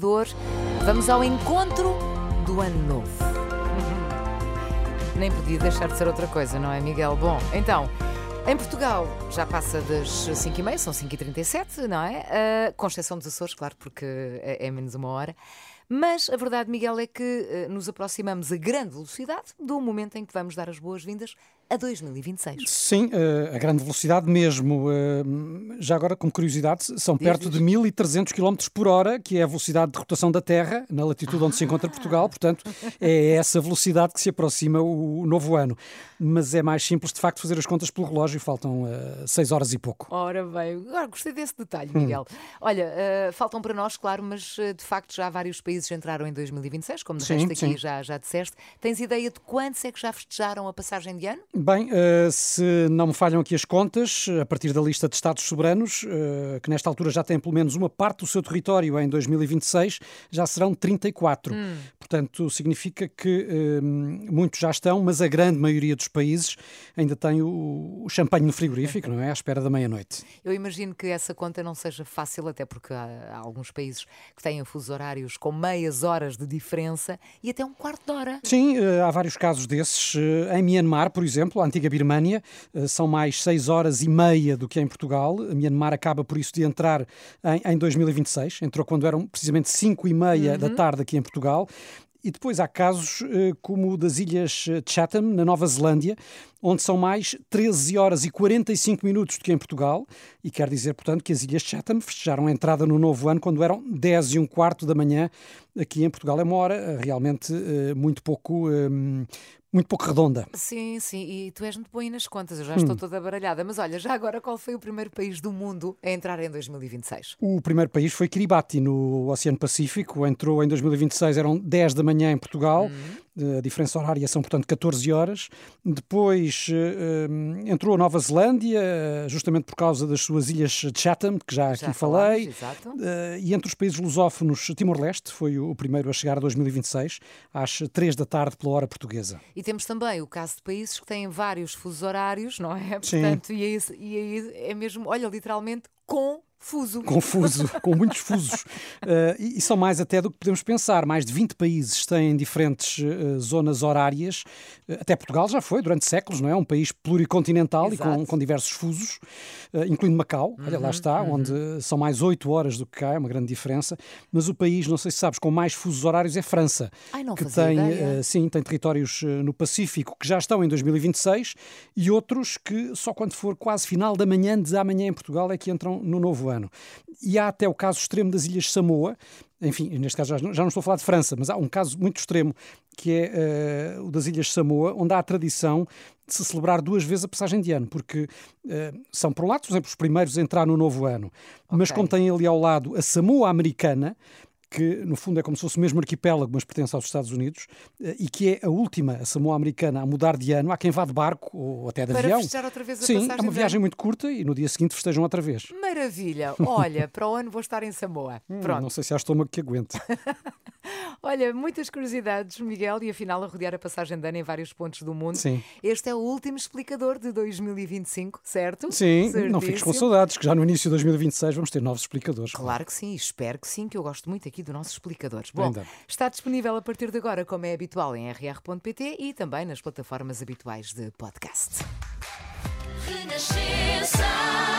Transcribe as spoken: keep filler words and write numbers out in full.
Equador. Vamos ao encontro do Ano Novo. Nem podia deixar de ser outra coisa, não é, Miguel? Bom, então, em Portugal já passa das cinco e meia, são cinco e trinta e sete, não é? Uh, com exceção dos Açores, claro, porque é, é menos uma hora. Mas a verdade, Miguel, é que uh, nos aproximamos a grande velocidade do momento em que vamos dar as boas-vindas a dois mil e vinte e seis. Sim, a grande velocidade mesmo. Já agora, como curiosidade, são Diz, perto diz. de mil e trezentos quilómetros por hora, que é a velocidade de rotação da Terra, na latitude Ah. onde se encontra Portugal. Portanto, é essa velocidade que se aproxima o novo ano. Mas é mais simples, de facto, fazer as contas pelo relógio. Faltam uh, seis horas e pouco. Ora bem, agora gostei desse detalhe, Miguel. Hum. Olha, uh, faltam para nós, claro, mas uh, de facto já vários países entraram em dois mil e vinte e seis, como de Sim, resto aqui sim. já, já disseste. Tens ideia de quantos é que já festejaram a passagem de ano? Bem, uh, se não me falham aqui as contas, a partir da lista de Estados soberanos, uh, que nesta altura já têm pelo menos uma parte do seu território em dois mil e vinte e seis, já serão trinta e quatro. Hum. Portanto, significa que uh, muitos já estão, mas a grande maioria dos países ainda tem o, o champanhe no frigorífico, não é? À espera da meia-noite. Eu imagino que essa conta não seja fácil, até porque há, há alguns países que têm fusos horários com meias horas de diferença e até um quarto de hora. Sim, há vários casos desses. Em Myanmar, por exemplo, a antiga Birmânia, são mais seis horas e meia do que em Portugal. A Myanmar acaba, por isso, de entrar em, em dois mil e vinte e seis. Entrou quando eram precisamente cinco e meia Uhum. da tarde aqui em Portugal. E depois há casos como o das ilhas Chatham, na Nova Zelândia, onde são mais treze horas e quarenta e cinco minutos do que em Portugal. E quer dizer, portanto, que as ilhas Chatham festejaram a entrada no novo ano quando eram dez e um quarto da manhã. Aqui em Portugal é uma hora realmente muito pouco... muito pouco redonda. Sim, sim, e tu és muito bom aí nas contas, eu já estou Hum. toda baralhada. Mas olha, já agora, qual foi o primeiro país do mundo a entrar em dois mil e vinte e seis? O primeiro país foi Kiribati, no Oceano Pacífico. Entrou em dois mil e vinte e seis, eram dez da manhã em Portugal. Uhum. A diferença horária são, portanto, catorze horas. Depois uh, entrou a Nova Zelândia, justamente por causa das suas ilhas de Chatham, que já aqui Já falei. falamos, exato. Uh, e entre os países lusófonos, Timor-Leste foi o primeiro a chegar a dois mil e vinte e seis, às três da tarde, pela hora portuguesa. E temos também o caso de países que têm vários fusos horários, não é? Sim. Portanto, e aí, e aí é mesmo, olha, literalmente com fuso. Confuso, com muitos fusos. Uh, e, e são mais até do que podemos pensar. Mais de vinte países têm diferentes uh, zonas horárias. Uh, até Portugal já foi, durante séculos, não é? Um país pluricontinental. Exato. E com, com diversos fusos, uh, incluindo Macau. Uhum, olha, lá está, uhum. onde são mais oito horas do que cá, é uma grande diferença. Mas o país, não sei se sabes, com mais fusos horários é França. Ai, não que fazia tem, ideia. Uh, sim, tem territórios uh, no Pacífico que já estão em dois mil e vinte e seis e outros que só quando for quase final da manhã de amanhã em Portugal é que entram no novo ano. E há até o caso extremo das Ilhas Samoa. Enfim, neste caso já não, já não estou a falar de França, mas há um caso muito extremo que é uh, o das Ilhas Samoa, onde há a tradição de se celebrar duas vezes a passagem de ano, porque uh, são, por um lado, por exemplo, os primeiros a entrar no novo ano, okay. mas como tem ali ao lado a Samoa Americana, que no fundo é como se fosse o mesmo arquipélago, mas pertence aos Estados Unidos, e que é a última, a Samoa Americana, a mudar de ano. Há quem vá de barco ou até de para avião. Para festejar outra vez a Sim, passagem é uma viagem muito curta e no dia seguinte festejam outra vez. Maravilha! Olha, para o ano vou estar em Samoa. Hum, Pronto. Não sei se há estômago que aguente. Olha, muitas curiosidades, Miguel, e afinal a rodear a passagem de ano em vários pontos do mundo. Sim. Este é o último explicador de dois mil e vinte e cinco, certo? Sim, Certíssimo. Não fiques com saudades, que já no início de dois mil e vinte e seis vamos ter novos explicadores. Claro que sim, espero que sim, que eu gosto muito aqui do nosso explicador. Bom, Ainda. Está disponível a partir de agora, como é habitual, em r r ponto p t e também nas plataformas habituais de podcast. Renascença.